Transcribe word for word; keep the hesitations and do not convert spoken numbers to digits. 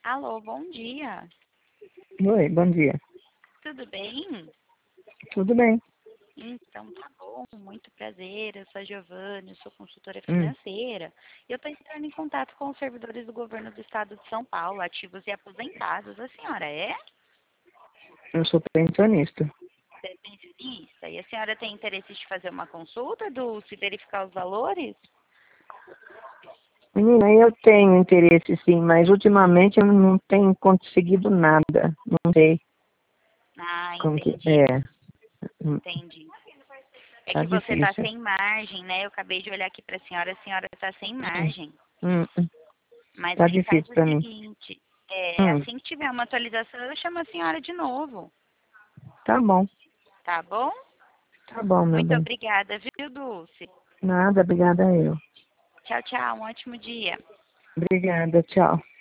Alô, bom dia. Oi, bom dia. Tudo bem? Tudo bem? Então tá bom, muito prazer. Eu sou a Giovana, eu sou consultora Hum, financeira. E eu estou entrando em contato com os servidores do governo do estado de São Paulo, ativos e aposentados. A senhora é? eu sou pensionista. Você é pensionista? E a senhora tem interesse de fazer uma consulta, do se verificar os valores? Menina, eu tenho interesse sim, mas ultimamente eu não tenho conseguido nada. Não sei Ah, como que entendi, é. Hum, entendi. É Tá que você está difícil. sem margem, né? Eu acabei de olhar aqui para a senhora, a senhora está sem Hum, margem. hum, hum, Mas tá aí faz difícil o pra mim. seguinte, é, Hum, assim que tiver uma atualização, eu chamo a senhora de novo, tá bom, tá bom? tá bom, meu Muito bem. obrigada, viu, Dulce? Nada, obrigada eu. Tchau, tchau, um ótimo dia. Obrigada, tchau.